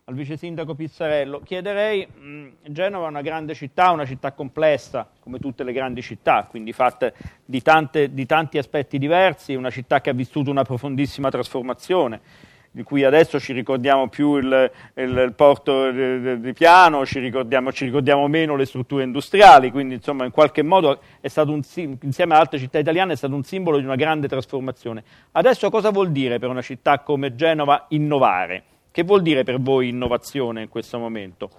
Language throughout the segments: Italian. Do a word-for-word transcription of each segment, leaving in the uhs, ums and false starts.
al vice sindaco Pizzarello. Chiederei, mh, Genova è una grande città, una città complessa, come tutte le grandi città, quindi fatte di, tante, di tanti aspetti diversi, una città che ha vissuto una profondissima trasformazione, di cui adesso ci ricordiamo più il, il, il porto di, di Piano, ci ricordiamo, ci ricordiamo meno le strutture industriali, quindi insomma in qualche modo è stato un, insieme ad altre città italiane è stato un simbolo di una grande trasformazione. Adesso cosa vuol dire per una città come Genova innovare? Che vuol dire per voi innovazione in questo momento?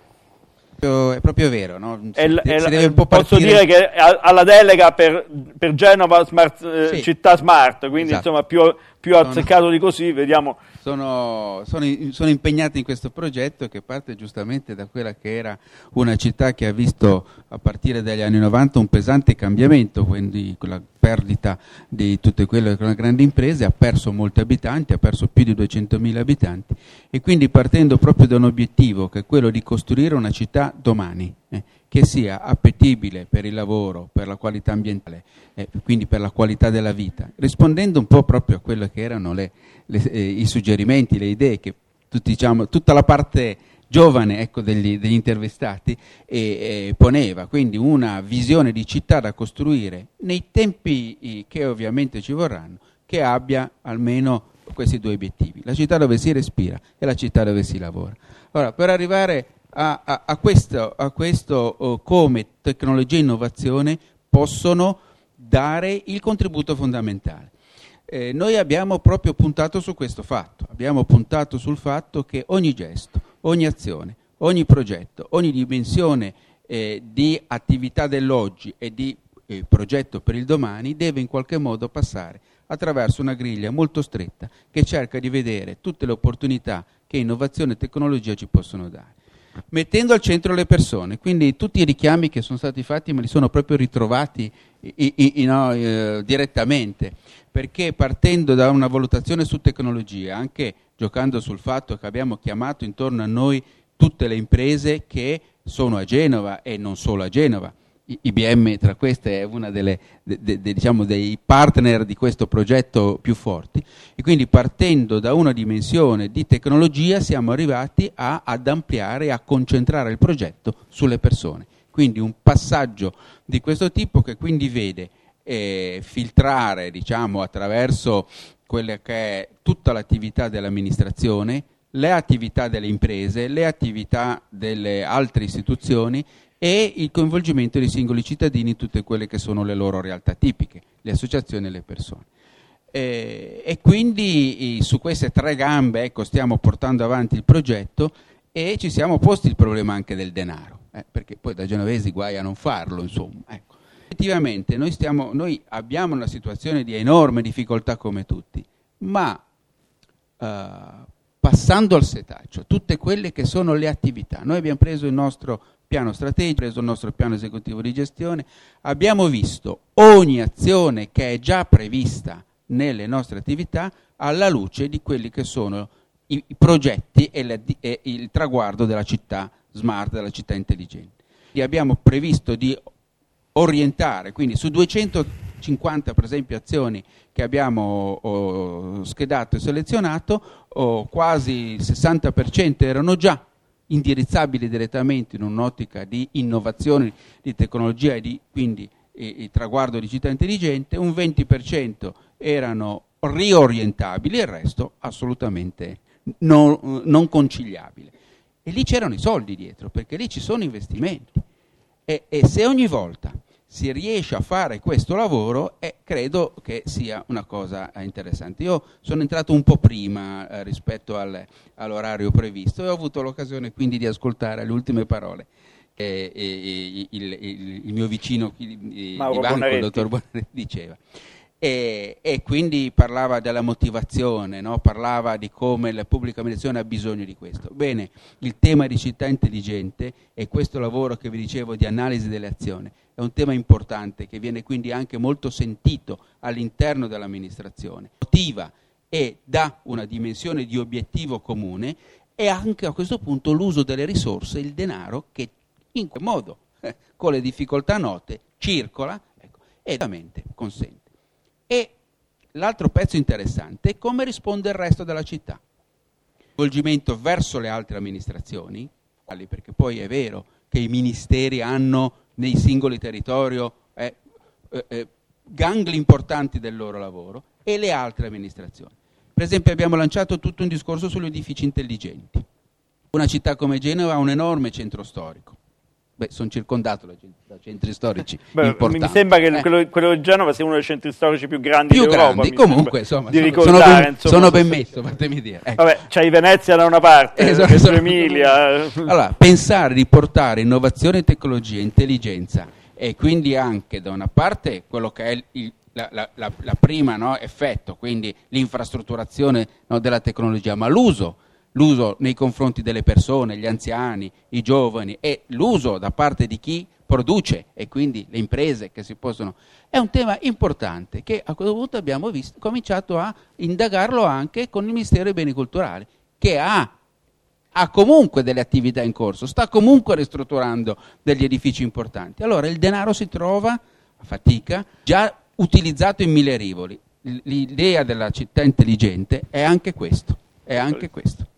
È proprio vero, no? Si, è, si è, deve un po' posso partire... dire che alla delega per, per Genova smart, eh, sì. città smart, quindi Esatto. insomma più, più azzeccato di così, vediamo. Sono, sono, sono impegnato in questo progetto che parte giustamente da quella che era una città che ha visto a partire dagli anni novanta un pesante cambiamento, quindi con la perdita di tutte quelle che erano grandi imprese, ha perso molti abitanti, ha perso più di duecentomila abitanti e quindi partendo proprio da un obiettivo che è quello di costruire una città domani, eh, che sia appetibile per il lavoro, per la qualità ambientale, eh, quindi per la qualità della vita, rispondendo un po' proprio a quello che erano le, le, eh, i suggerimenti, le idee che tutti, diciamo, tutta la parte giovane ecco, degli, degli intervistati e, e poneva, quindi una visione di città da costruire nei tempi che ovviamente ci vorranno, che abbia almeno questi due obiettivi, la città dove si respira e la città dove si lavora. Ora, per arrivare a, a, a questo, a questo oh, come tecnologia e innovazione possono dare il contributo fondamentale. Eh, noi abbiamo proprio puntato su questo fatto, abbiamo puntato sul fatto che ogni gesto, ogni azione, ogni progetto, ogni dimensione eh, di attività dell'oggi e di eh, progetto per il domani deve in qualche modo passare attraverso una griglia molto stretta che cerca di vedere tutte le opportunità che innovazione e tecnologia ci possono dare, mettendo al centro le persone. Quindi tutti i richiami che sono stati fatti me li sono proprio ritrovati i, i, i, no, eh, direttamente, perché partendo da una valutazione su tecnologia, anche giocando sul fatto che abbiamo chiamato intorno a noi tutte le imprese che sono a Genova e non solo a Genova, I B M tra queste è una delle, de, de, de, diciamo, dei partner di questo progetto più forti, e quindi partendo da una dimensione di tecnologia siamo arrivati a, ad ampliare e a concentrare il progetto sulle persone. Quindi un passaggio di questo tipo che quindi vede eh, filtrare, diciamo, attraverso quella che è tutta l'attività dell'amministrazione, le attività delle imprese, le attività delle altre istituzioni e il coinvolgimento dei singoli cittadini in tutte quelle che sono le loro realtà tipiche, le associazioni e le persone. E, e quindi su queste tre gambe ecco, stiamo portando avanti il progetto e ci siamo posti il problema anche del denaro, eh, perché poi da genovesi guai a non farlo, insomma. Ecco. Effettivamente noi, stiamo, noi abbiamo una situazione di enorme difficoltà come tutti, ma uh, passando al setaccio, tutte quelle che sono le attività, noi abbiamo preso il nostro piano strategico, preso il nostro piano esecutivo di gestione, abbiamo visto ogni azione che è già prevista nelle nostre attività alla luce di quelli che sono i, i progetti e, le, e il traguardo della città smart, della città intelligente. E abbiamo previsto di orientare, quindi su duecentocinquanta per esempio azioni che abbiamo oh, schedato e selezionato, oh, quasi il sessanta per cento erano già indirizzabili direttamente in un'ottica di innovazione, di tecnologia e di quindi il traguardo di città intelligente, un venti per cento erano riorientabili e il resto assolutamente non, non conciliabile. E lì c'erano i soldi dietro, perché lì ci sono investimenti. E, e se ogni volta si riesce a fare questo lavoro, eh, credo che sia una cosa interessante. Io sono entrato un po' prima eh, rispetto al, all'orario previsto e ho avuto l'occasione quindi di ascoltare le ultime parole che eh, il, il, il mio vicino qui di, di banco, il dottor Bonaretti, diceva. E, e quindi parlava della motivazione, no? Parlava di come la pubblica amministrazione ha bisogno di questo. Bene, il tema di città intelligente e questo lavoro che vi dicevo di analisi delle azioni è un tema importante che viene quindi anche molto sentito all'interno dell'amministrazione, motiva e dà una dimensione di obiettivo comune e anche a questo punto l'uso delle risorse, il denaro che in quel modo, eh, con le difficoltà note, circola ecco, e veramente consente. E l'altro pezzo interessante è come risponde il resto della città. coinvolgimento verso le altre amministrazioni, perché poi è vero che i ministeri hanno nei singoli territori eh, eh, eh, gangli importanti del loro lavoro, e le altre amministrazioni. Per esempio abbiamo lanciato tutto un discorso sugli edifici intelligenti. Una città come Genova ha un enorme centro storico. Beh, sono circondato da, da centri storici Beh, importanti. Mi sembra che eh. quello, quello di Genova sia uno dei centri storici più grandi più d'Europa. Grandi. Comunque, insomma, di sono, sono ben, insomma, sono ben messo, fatemi dire. Ecco. Vabbè, c'hai Venezia da una parte, eh, sono, Reggio sono, Emilia. Allora, pensare di portare innovazione, tecnologia, intelligenza e quindi anche da una parte quello che è il, il La, la, la, la prima no, effetto, quindi l'infrastrutturazione no, della tecnologia, ma l'uso, l'uso nei confronti delle persone, gli anziani, i giovani, e l'uso da parte di chi produce e quindi le imprese che si possono, è un tema importante che a questo punto abbiamo visto, cominciato a indagarlo anche con il Ministero dei Beni Culturali, che ha ha comunque delle attività in corso, sta comunque ristrutturando degli edifici importanti. Allora il denaro si trova a fatica, già utilizzato in mille rivoli. L'idea della città intelligente è anche questo, è anche questo.